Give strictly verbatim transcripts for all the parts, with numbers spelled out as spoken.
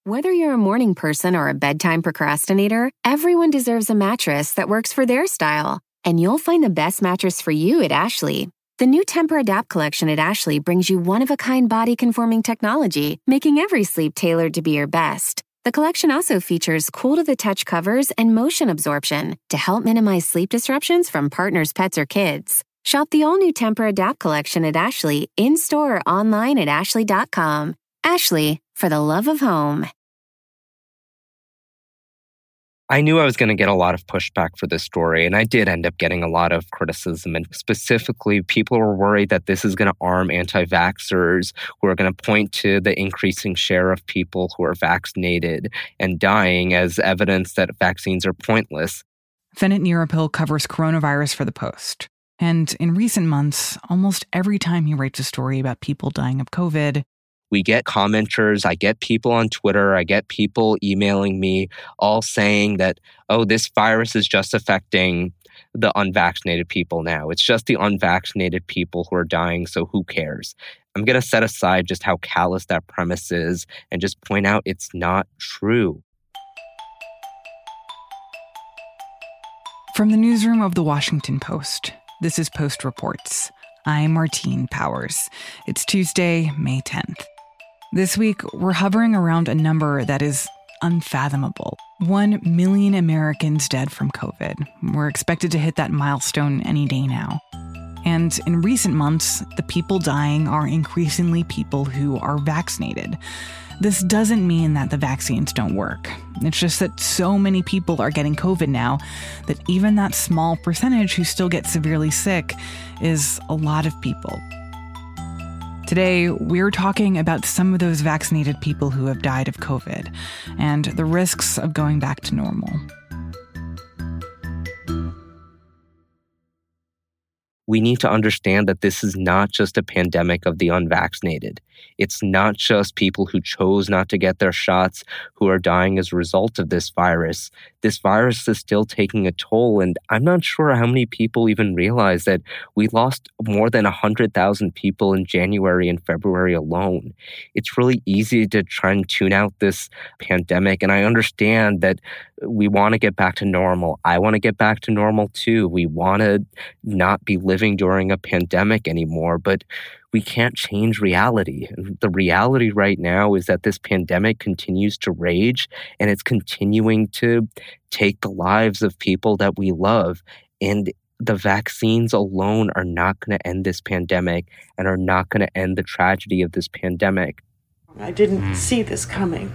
Whether you're a morning person or a bedtime procrastinator, everyone deserves a mattress that works for their style. And you'll find the best mattress for you at Ashley. The new Temper-Adapt collection at Ashley brings you one-of-a-kind body-conforming technology, making every sleep tailored to be your best. The collection also features cool-to-the-touch covers and motion absorption to help minimize sleep disruptions from partners, pets, or kids. Shop the all-new Temper-Adapt collection at Ashley, in-store or online at ashley dot com. Ashley, for the love of home. I knew I was going to get a lot of pushback for this story, and I did end up getting a lot of criticism. And specifically, people were worried that this is going to arm anti-vaxxers who are going to point to the increasing share of people who are vaccinated and dying as evidence that vaccines are pointless. Fenit Nirapil covers coronavirus for The Post. And in recent months, almost every time he writes a story about people dying of COVID, we get commenters, I get people on Twitter, I get people emailing me all saying that, oh, this virus is just affecting the unvaccinated people now. It's just the unvaccinated people who are dying, so who cares? I'm going to set aside just how callous that premise is and just point out it's not true. From the newsroom of The Washington Post, this is Post Reports. I'm Martine Powers. It's Tuesday, May tenth. This week, we're hovering around a number that is unfathomable. One million Americans dead from COVID. We're expected to hit that milestone any day now. And in recent months, the people dying are increasingly people who are vaccinated. This doesn't mean that the vaccines don't work. It's just that so many people are getting COVID now that even that small percentage who still get severely sick is a lot of people. Today, we're talking about some of those vaccinated people who have died of COVID and the risks of going back to normal. We need to understand that this is not just a pandemic of the unvaccinated. It's not just people who chose not to get their shots who are dying as a result of this virus. This virus is still taking a toll, and I'm not sure how many people even realize that we lost more than one hundred thousand people in January and February alone. It's really easy to try and tune out this pandemic, and I understand that we want to get back to normal. I want to get back to normal too. We want to not be living during a pandemic anymore, but we can't change reality. The reality right now is that this pandemic continues to rage and it's continuing to take the lives of people that we love. And the vaccines alone are not going to end this pandemic and are not going to end the tragedy of this pandemic. I didn't mm. see this coming.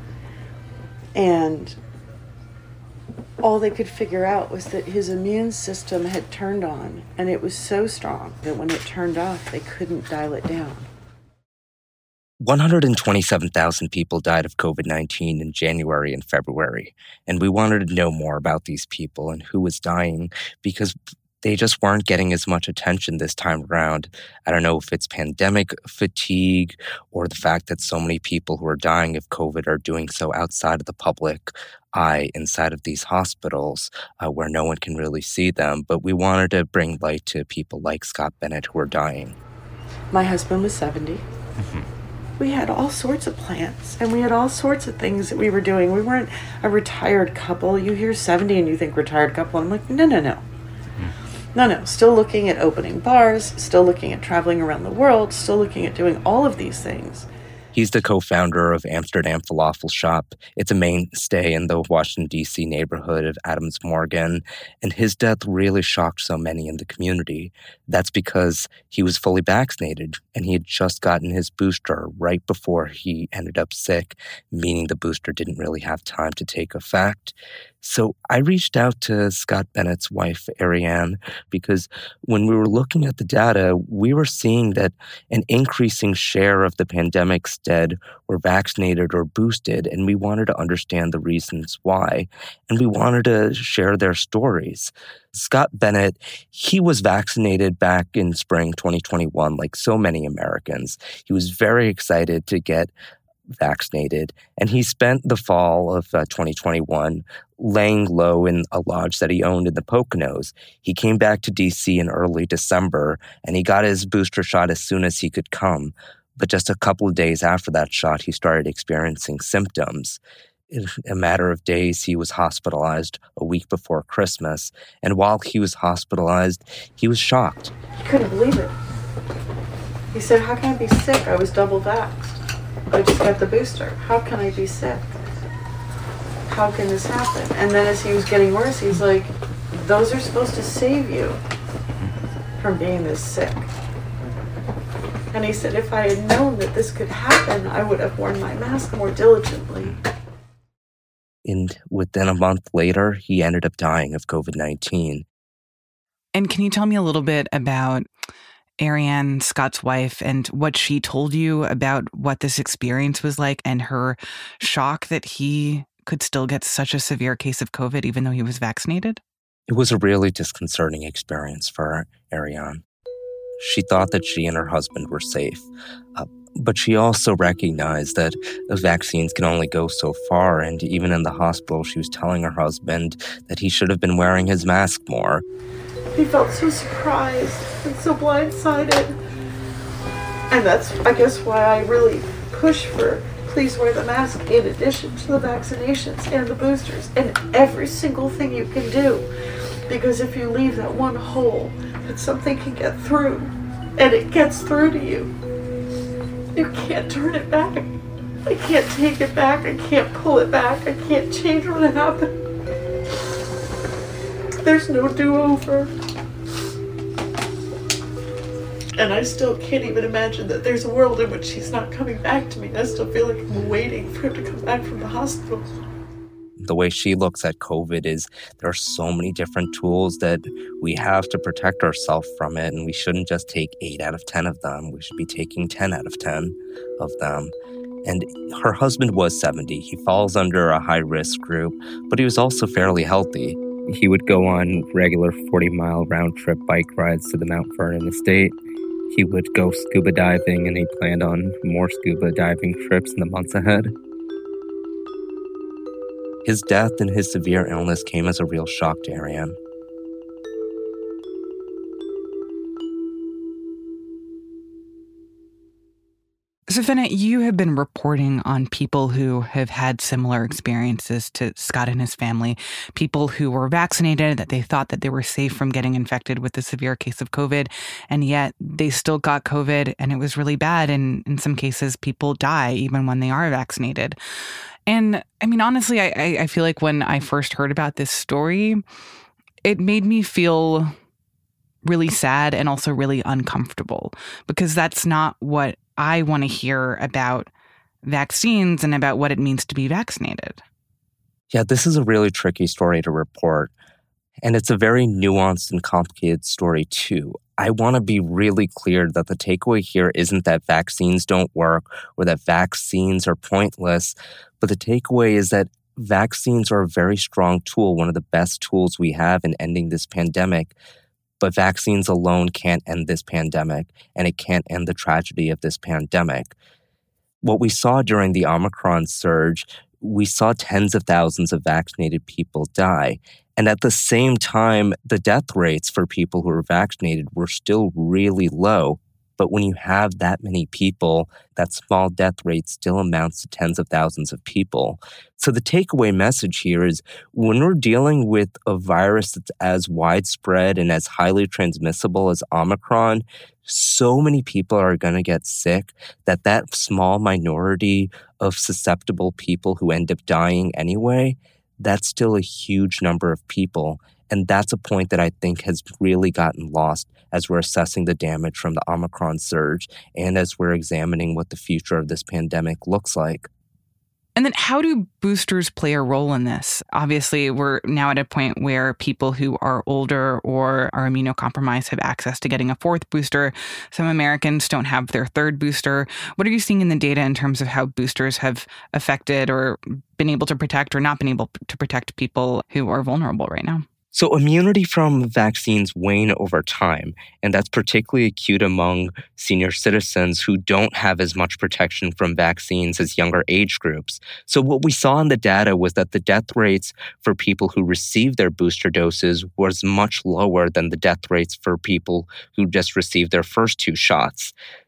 And all they could figure out was that his immune system had turned on, and it was so strong that when it turned off, they couldn't dial it down. one hundred twenty-seven thousand people died of COVID nineteen in January and February, and we wanted to know more about these people and who was dying because they just weren't getting as much attention this time around. I don't know if it's pandemic fatigue or the fact that so many people who are dying of COVID are doing so outside of the public eye, inside of these hospitals uh, where no one can really see them. But we wanted to bring light to people like Scott Bennett who are dying. My husband was seventy. Mm-hmm. We had all sorts of plans, and we had all sorts of things that we were doing. We weren't a retired couple. You hear seventy and you think retired couple, and I'm like, no, no, no. No, no, still looking at opening bars, still looking at traveling around the world, still looking at doing all of these things. He's the co-founder of Amsterdam Falafel Shop. It's a mainstay in the Washington, D C neighborhood of Adams Morgan, and his death really shocked so many in the community. That's because he was fully vaccinated, and he had just gotten his booster right before he ended up sick, meaning the booster didn't really have time to take effect. So I reached out to Scott Bennett's wife, Ariane, because when we were looking at the data, we were seeing that an increasing share of the pandemic's dead were vaccinated or boosted, and we wanted to understand the reasons why, and we wanted to share their stories. Scott Bennett, he was vaccinated back in spring twenty twenty-one, like so many Americans. He was very excited to get vaccinated, and he spent the fall of uh, twenty twenty-one laying low in a lodge that he owned in the Poconos. He came back to D C in early December, and he got his booster shot as soon as he could come. But just a couple of days after that shot, he started experiencing symptoms. In a matter of days, he was hospitalized a week before Christmas. And while he was hospitalized, he was shocked. He couldn't believe it. He said, how can I be sick? I was double vaxxed. I just got the booster. How can I be sick? How can this happen? And then as he was getting worse, he's like, those are supposed to save you from being this sick. And he said, if I had known that this could happen, I would have worn my mask more diligently. And within a month later, he ended up dying of covid nineteen. And can you tell me a little bit about Ariane, Scott's wife, and what she told you about what this experience was like and her shock that he could still get such a severe case of COVID even though he was vaccinated? It was a really disconcerting experience for Ariane. She thought that she and her husband were safe, uh, but she also recognized that vaccines can only go so far, and even in the hospital, she was telling her husband that he should have been wearing his mask more. He felt so surprised and so blindsided. And that's, I guess, why I really push for please wear the mask in addition to the vaccinations and the boosters and every single thing you can do. Because if you leave that one hole, that something can get through, and it gets through to you, you can't turn it back. I can't take it back. I can't pull it back. I can't change what happened. There's no do-over. And I still can't even imagine that there's a world in which he's not coming back to me. I still feel like I'm waiting for him to come back from the hospital. The way she looks at COVID is there are so many different tools that we have to protect ourselves from it, and we shouldn't just take eight out of ten of them. We should be taking ten out of ten of them. And her husband was seventy. He falls under a high-risk group, but he was also fairly healthy. He would go on regular forty-mile round-trip bike rides to the Mount Vernon estate. He would go scuba diving, and he planned on more scuba diving trips in the months ahead. His death and his severe illness came as a real shock to Ariane. So, Fenna, you have been reporting on people who have had similar experiences to Scott and his family, people who were vaccinated, that they thought that they were safe from getting infected with a severe case of COVID, and yet they still got COVID, and it was really bad. And in some cases, people die even when they are vaccinated. And I mean, honestly, I, I feel like when I first heard about this story, it made me feel really sad and also really uncomfortable, because that's not what I want to hear about vaccines and about what it means to be vaccinated. Yeah, this is a really tricky story to report. And it's a very nuanced and complicated story, too. I want to be really clear that the takeaway here isn't that vaccines don't work or that vaccines are pointless, but the takeaway is that vaccines are a very strong tool, one of the best tools we have in ending this pandemic. But vaccines alone can't end this pandemic, and it can't end the tragedy of this pandemic. What we saw during the Omicron surge, we saw tens of thousands of vaccinated people die. And at the same time, the death rates for people who were vaccinated were still really low. But when you have that many people, that small death rate still amounts to tens of thousands of people. So the takeaway message here is when we're dealing with a virus that's as widespread and as highly transmissible as Omicron, so many people are going to get sick that that small minority of susceptible people who end up dying anyway, that's still a huge number of people. And that's a point that I think has really gotten lost as we're assessing the damage from the Omicron surge and as we're examining what the future of this pandemic looks like. And then how do boosters play a role in this? Obviously, we're now at a point where people who are older or are immunocompromised have access to getting a fourth booster. Some Americans don't have their third booster. What are you seeing in the data in terms of how boosters have affected or been able to protect or not been able to protect people who are vulnerable right now? So immunity from vaccines wane over time, and that's particularly acute among senior citizens who don't have as much protection from vaccines as younger age groups. So what we saw in the data was that the death rates for people who received their booster doses was much lower than the death rates for people who just received their first two shots.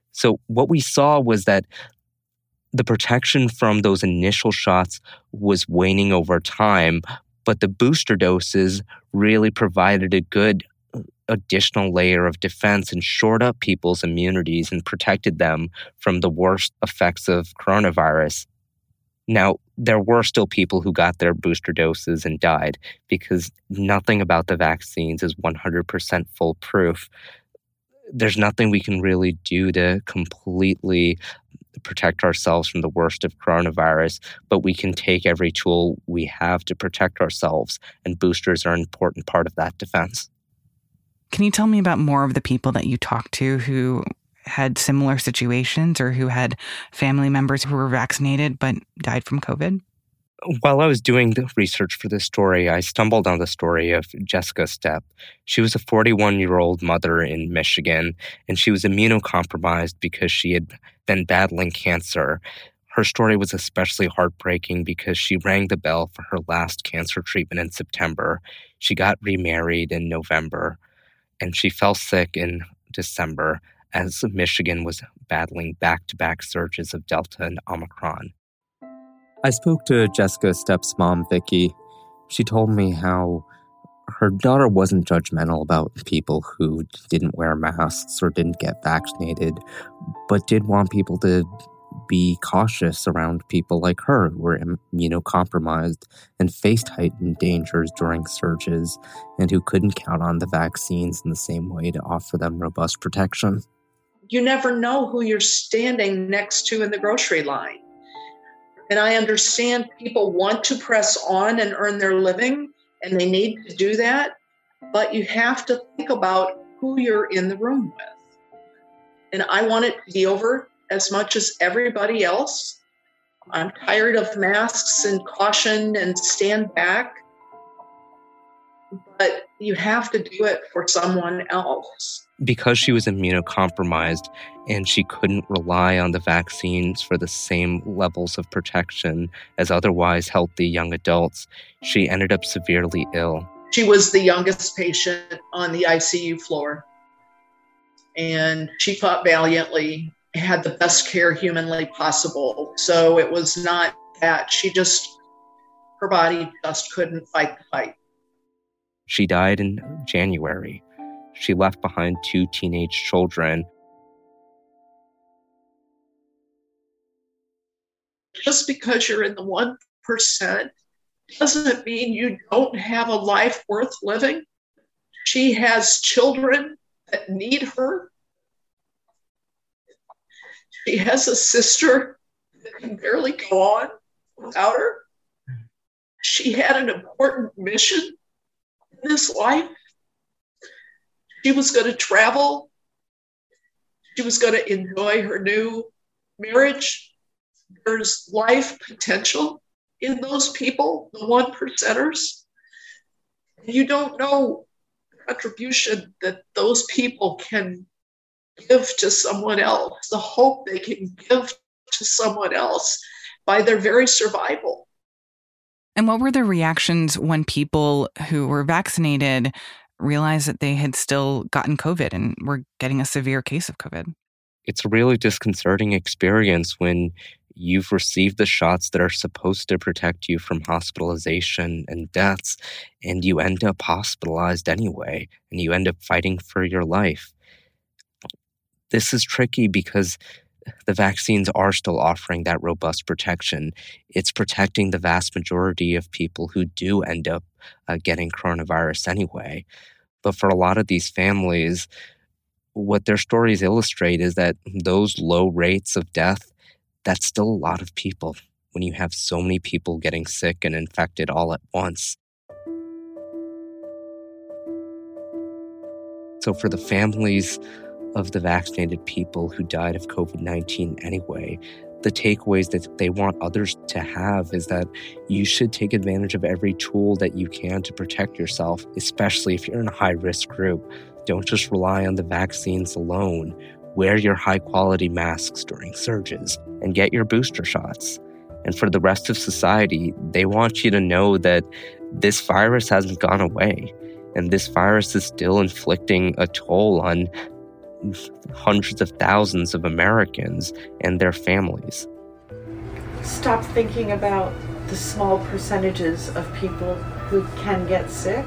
So what we saw was that the protection from those initial shots was waning over time, but the booster doses really provided a good additional layer of defense and shored up people's immunities and protected them from the worst effects of coronavirus. Now, there were still people who got their booster doses and died because nothing about the vaccines is one hundred percent foolproof. There's nothing we can really do to completely protect ourselves from the worst of coronavirus, but we can take every tool we have to protect ourselves, and boosters are an important part of that defense. Can you tell me about more of the people that you talked to who had similar situations or who had family members who were vaccinated but died from COVID? While I was doing the research for this story, I stumbled on the story of Jessica Stepp. She was a forty-one-year-old mother in Michigan, and she was immunocompromised because she had been battling cancer. Her story was especially heartbreaking because she rang the bell for her last cancer treatment in September. She got remarried in November, and she fell sick in December as Michigan was battling back-to-back surges of Delta and Omicron. I spoke to Jessica Stepp's mom, Vicky. She told me how her daughter wasn't judgmental about people who didn't wear masks or didn't get vaccinated, but did want people to be cautious around people like her who were immunocompromised and faced heightened dangers during surges and who couldn't count on the vaccines in the same way to offer them robust protection. You never know who you're standing next to in the grocery line. And I understand people want to press on and earn their living, and they need to do that. But you have to think about who you're in the room with. And I want it to be over as much as everybody else. I'm tired of masks and caution and stand back. But you have to do it for someone else. Because she was immunocompromised and she couldn't rely on the vaccines for the same levels of protection as otherwise healthy young adults, she ended up severely ill. She was the youngest patient on the I C U floor, and she fought valiantly, had the best care humanly possible. So it was not that. She just, her body just couldn't fight the fight. She died in January. She left behind two teenage children. Just because you're in the one percent doesn't mean you don't have a life worth living. She has children that need her. She has a sister that can barely go on without her. She had an important mission in this life. She was going to travel. She was going to enjoy her new marriage. There's life potential in those people, the one percenters. You don't know the contribution that those people can give to someone else, the hope they can give to someone else by their very survival. And what were the reactions when people who were vaccinated realized that they had still gotten COVID and were getting a severe case of COVID? It's a really disconcerting experience when you've received the shots that are supposed to protect you from hospitalization and deaths, and you end up hospitalized anyway, and you end up fighting for your life. This is tricky because the vaccines are still offering that robust protection. It's protecting the vast majority of people who do end up uh, getting coronavirus anyway. But for a lot of these families, what their stories illustrate is that those low rates of death, that's still a lot of people when you have so many people getting sick and infected all at once. So for the families of the vaccinated people who died of COVID nineteen anyway, the takeaways that they want others to have is that you should take advantage of every tool that you can to protect yourself, especially if you're in a high-risk group. Don't just rely on the vaccines alone. Wear your high-quality masks during surges and get your booster shots. And for the rest of society, they want you to know that this virus hasn't gone away, and this virus is still inflicting a toll on hundreds of thousands of Americans and their families. Stop thinking about the small percentages of people who can get sick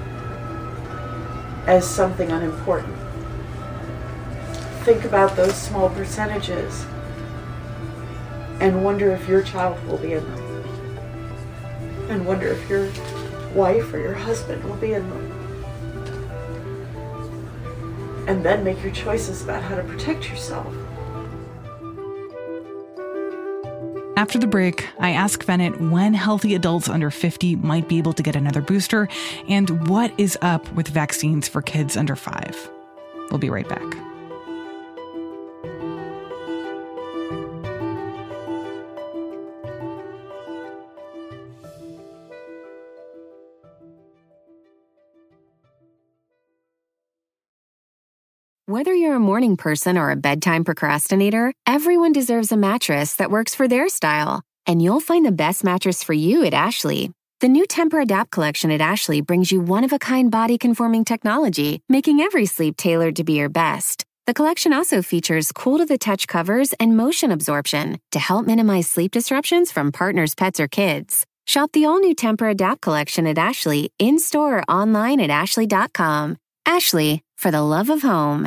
as something unimportant. Think about those small percentages and wonder if your child will be in them. And wonder if your wife or your husband will be in them. And then make your choices about how to protect yourself. After the break, I ask Bennett when healthy adults under fifty might be able to get another booster and what is up with vaccines for kids under five. We'll be right back. Whether you're a morning person or a bedtime procrastinator, everyone deserves a mattress that works for their style. And you'll find the best mattress for you at Ashley. The new Tempur-Adapt collection at Ashley brings you one-of-a-kind body-conforming technology, making every sleep tailored to be your best. The collection also features cool-to-the-touch covers and motion absorption to help minimize sleep disruptions from partners, pets, or kids. Shop the all-new Tempur-Adapt collection at Ashley, in-store or online at ashley dot com. Ashley, for the love of home.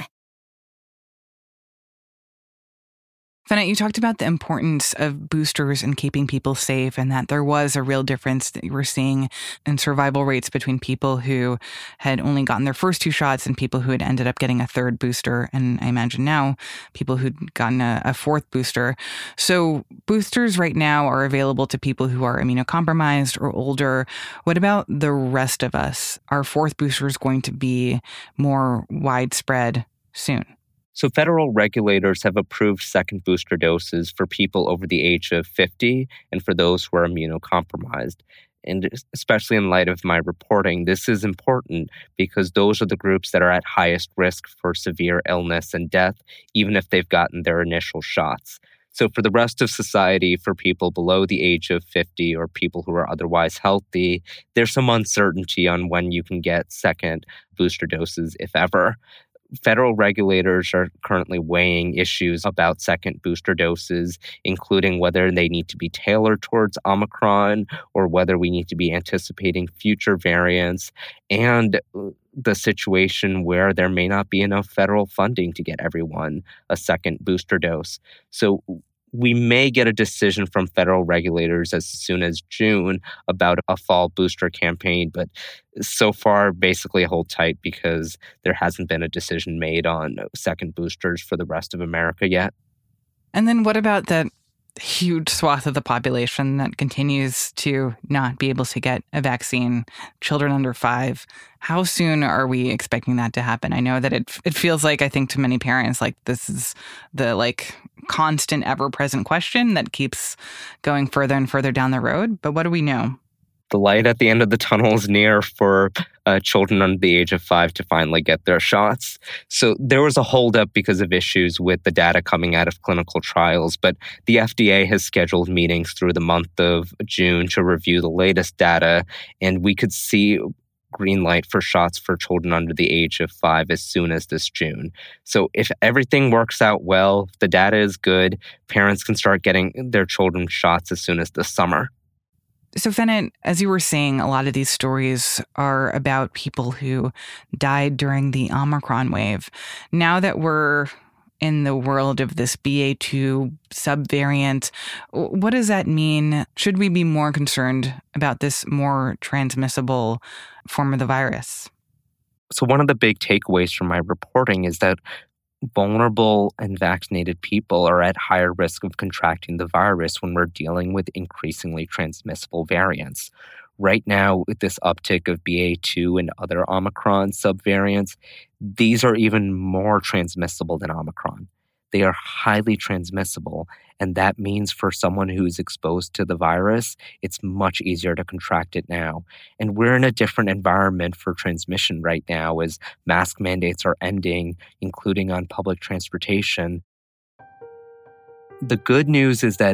Bennett, you talked about the importance of boosters and keeping people safe and that there was a real difference that you were seeing in survival rates between people who had only gotten their first two shots and people who had ended up getting a third booster. And I imagine now people who'd gotten a, a fourth booster. So boosters right now are available to people who are immunocompromised or older. What about the rest of us? Are fourth boosters going to be more widespread soon? So federal regulators have approved second booster doses for people over the age of fifty and for those who are immunocompromised. And especially in light of my reporting, this is important because those are the groups that are at highest risk for severe illness and death, even if they've gotten their initial shots. So for the rest of society, for people below the age of fifty or people who are otherwise healthy, there's some uncertainty on when you can get second booster doses, if ever. Federal regulators are currently weighing issues about second booster doses, including whether they need to be tailored towards Omicron or whether we need to be anticipating future variants, and the situation where there may not be enough federal funding to get everyone a second booster dose. So we may get a decision from federal regulators as soon as June about a fall booster campaign, but so far, basically hold tight because there hasn't been a decision made on second boosters for the rest of America yet. And then what about that huge swath of the population that continues to not be able to get a vaccine, children under five? How soon are we expecting that to happen? I know that it it feels like, I think to many parents, like this is the like constant, ever-present question that keeps going further and further down the road. But what do we know? The light at the end of the tunnel is near for uh, children under the age of five to finally get their shots. So there was a holdup because of issues with the data coming out of clinical trials, but the F D A has scheduled meetings through the month of June to review the latest data, and we could see green light for shots for children under the age of five as soon as this June. So if everything works out well, if the data is good, parents can start getting their children shots as soon as this summer. So, Bennett, as you were saying, a lot of these stories are about people who died during the Omicron wave. Now that we're in the world of this B A two subvariant, what does that mean? Should we be more concerned about this more transmissible form of the virus? So one of the big takeaways from my reporting is that vulnerable and vaccinated people are at higher risk of contracting the virus when we're dealing with increasingly transmissible variants. Right now, with this uptick of B A two and other Omicron subvariants, these are even more transmissible than Omicron. They are highly transmissible, and that means for someone who's exposed to the virus, it's much easier to contract it now. And we're in a different environment for transmission right now as mask mandates are ending, including on public transportation. The good news is that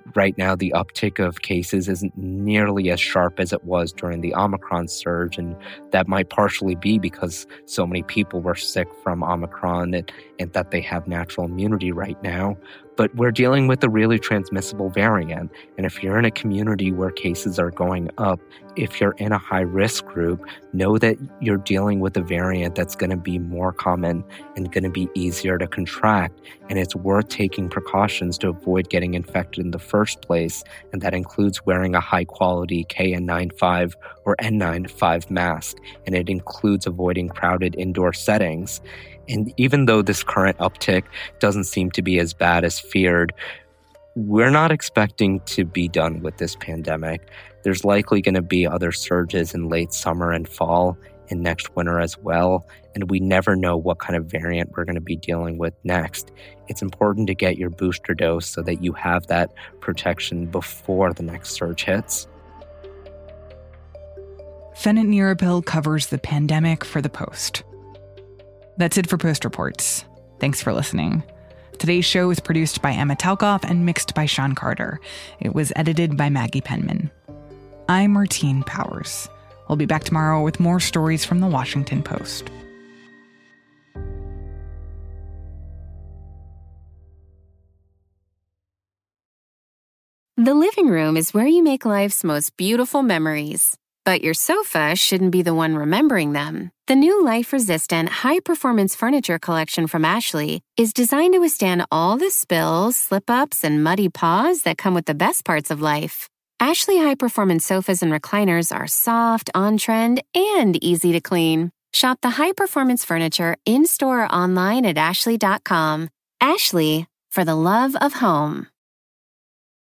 right now the uptick of cases isn't nearly as sharp as it was during the Omicron surge, and that might partially be because so many people were sick from Omicron and, and that they have natural immunity right now. But we're dealing with a really transmissible variant, and if you're in a community where cases are going up, if you're in a high-risk group, know that you're dealing with a variant that's going to be more common and going to be easier to contract, and it's worth taking precautions to avoid getting infected in the first place, and that includes wearing a high-quality K N ninety-five or N ninety-five mask, and it includes avoiding crowded indoor settings. And even though this current uptick doesn't seem to be as bad as feared, we're not expecting to be done with this pandemic. There's likely going to be other surges in late summer and fall and next winter as well, and we never know what kind of variant we're going to be dealing with next. It's important to get your booster dose so that you have that protection before the next surge hits. Fenit Nirapil covers the pandemic for The Post. That's it for Post Reports. Thanks for listening. Today's show was produced by Emma Talkoff and mixed by Sean Carter. It was edited by Maggie Penman. I'm Martine Powers. We'll be back tomorrow with more stories from the Washington Post. The living room is where you make life's most beautiful memories. But your sofa shouldn't be the one remembering them. The new life-resistant, high-performance furniture collection from Ashley is designed to withstand all the spills, slip-ups, and muddy paws that come with the best parts of life. Ashley high-performance sofas and recliners are soft, on-trend, and easy to clean. Shop the high-performance furniture in-store or online at ashley dot com. Ashley, for the love of home.